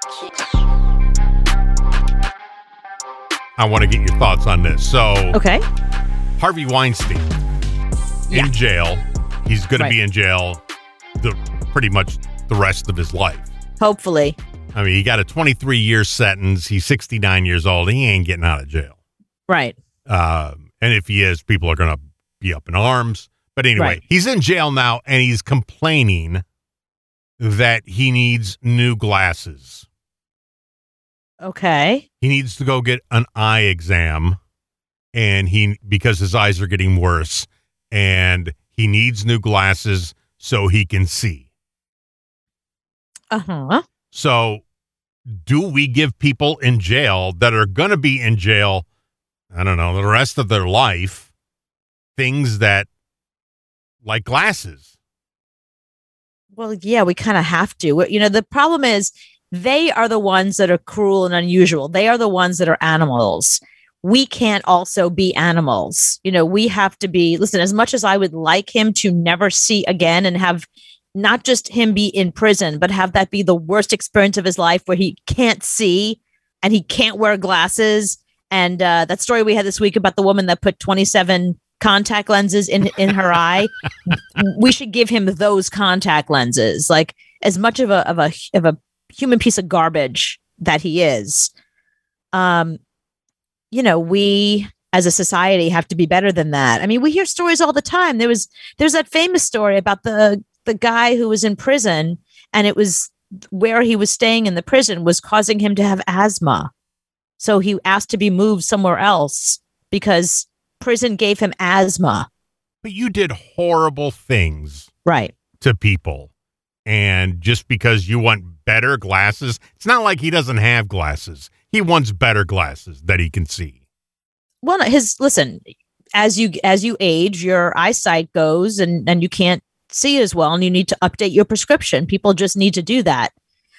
I want to get your thoughts on this. So, Okay. Harvey Weinstein in jail. He's going to be in jail pretty much the rest of his life. Hopefully. I mean, he got a 23-year sentence. He's 69 years old. He ain't getting out of jail. Right. And if he is, people are going to be up in arms. But anyway, he's in jail now, and he's complaining that he needs new glasses. Okay. He needs to go get an eye exam, and because his eyes are getting worse, and he needs new glasses so he can see. Uh-huh. So, do we give people in jail that are going to be in jail, I don't know, the rest of their life, things that, like glasses? Well, yeah, we kind of have to. You know, the problem is they are the ones that are cruel and unusual. They are the ones that are animals. We can't also be animals. You know, we have to be, listen, as much as I would like him to never see again and have not just him be in prison, but have that be the worst experience of his life where he can't see and he can't wear glasses. And that story we had this week about the woman that put 27 contact lenses in her eye. We should give him those contact lenses. Like, as much of a human piece of garbage that he is, you know, we as a society have to be better than that. I mean, we hear stories all the time. There's that famous story about the guy who was in prison, and it was where he was staying in the prison was causing him to have asthma. So he asked to be moved somewhere else because prison gave him asthma. But you did horrible things to people. And just because you want better glasses, it's not like he doesn't have glasses. He wants better glasses that he can see. Well, listen, as you age, your eyesight goes and you can't see as well, and you need to update your prescription. People just need to do that.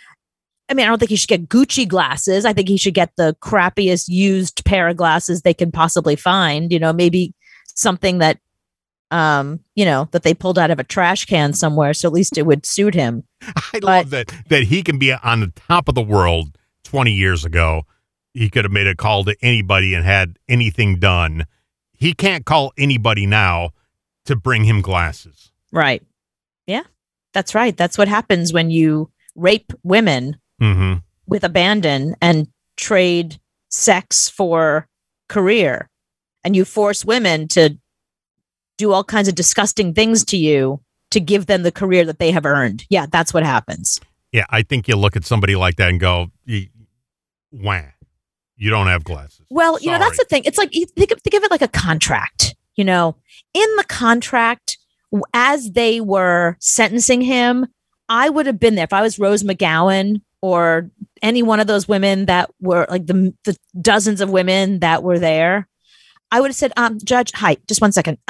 I mean, I don't think he should get Gucci glasses. I think he should get the crappiest used pair of glasses they can possibly find. You know, maybe something that, you know, that they pulled out of a trash can somewhere, so at least it would suit him. I love that he can be on the top of the world 20 years ago. He could have made a call to anybody and had anything done. He can't call anybody now to bring him glasses. Right. Yeah, that's right. That's what happens when you rape women with abandon and trade sex for career, and you force women to do all kinds of disgusting things to you to give them the career that they have earned. Yeah, that's what happens. Yeah, I think you look at somebody like that and go, wah, you don't have glasses. Well, you know, that's the thing. It's like, you think of it like a contract. You know, in the contract, as they were sentencing him, I would have been there if I was Rose McGowan or any one of those women that were like the dozens of women that were there. I would have said, Judge, hi, just 1 second.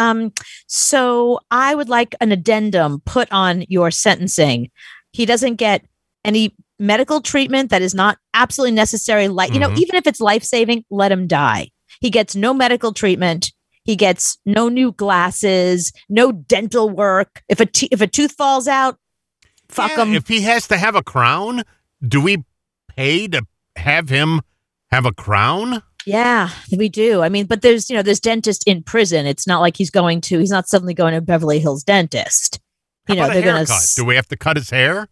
So I would like an addendum put on your sentencing. He doesn't get any medical treatment that is not absolutely necessary. You know, even if it's life-saving, let him die. He gets no medical treatment. He gets no new glasses, no dental work. If a tooth falls out, fuck him. If he has to have a crown, do we pay to have him have a crown? Yeah, we do. I mean, but there's dentist in prison. It's not like he's not suddenly going to Beverly Hills dentist. How about a haircut? Do we have to cut his hair?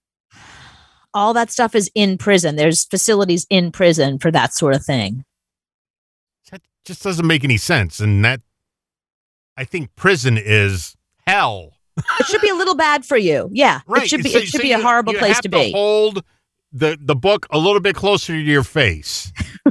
All that stuff is in prison. There's facilities in prison for that sort of thing. That just doesn't make any sense. And I think prison is hell. It should be a little bad for you. Yeah, right. It should be a horrible place to be. Hold the book a little bit closer to your face.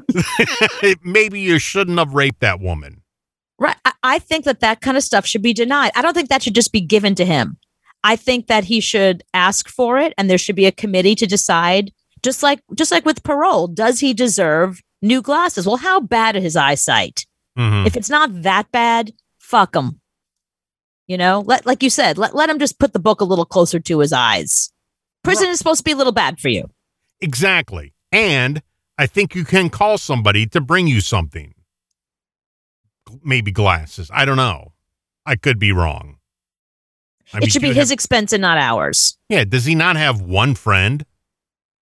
Maybe you shouldn't have raped that woman. Right. I think that kind of stuff should be denied. I don't think that should just be given to him. I think that he should ask for it, and there should be a committee to decide, just like with parole, does he deserve new glasses? Well, how bad is his eyesight? If it's not that bad, fuck him. You know, like you said, let him just put the book a little closer to his eyes. Prison is supposed to be a little bad for you. Exactly. And I think you can call somebody to bring you something. Maybe glasses. I don't know. I could be wrong. I mean, it should be his expense and not ours. Yeah. Does he not have one friend?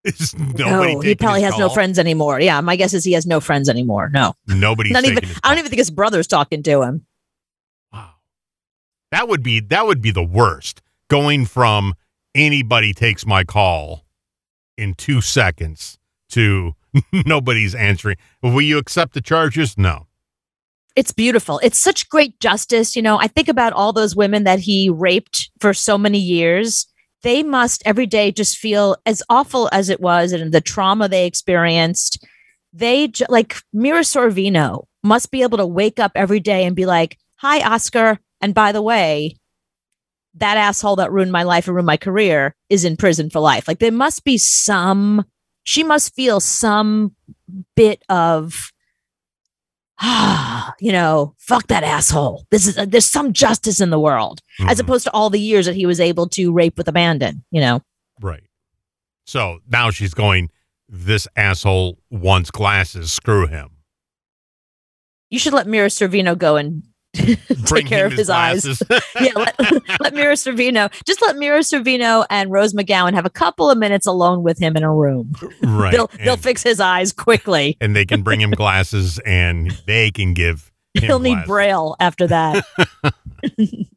Nobody he probably his has no call? friends anymore. Yeah, my guess is he has no friends anymore. No, Nobody's not even. taking his I don't call. even think his brother's talking to him. Wow. That would be the worst. Going from anybody takes my call in 2 seconds to nobody's answering. Will you accept the charges? No. It's beautiful. It's such great justice. I think about all those women that he raped for so many years. They must every day just feel as awful as it was and the trauma they experienced. Like Mira Sorvino must be able to wake up every day and be like, hi, Oscar. And by the way, that asshole that ruined my life and ruined my career is in prison for life. Like there must be she must feel some bit of, fuck that asshole. There's some justice in the world, as opposed to all the years that he was able to rape with abandon, Right. So now she's going, this asshole wants glasses. Screw him. You should let Mira Sorvino go and take care of his eyes. Yeah, let Mira Sorvino and Rose McGowan have a couple of minutes alone with him in a room. Right. They'll fix his eyes quickly. And they can bring him glasses and they can give him He'll need glasses. Braille after that.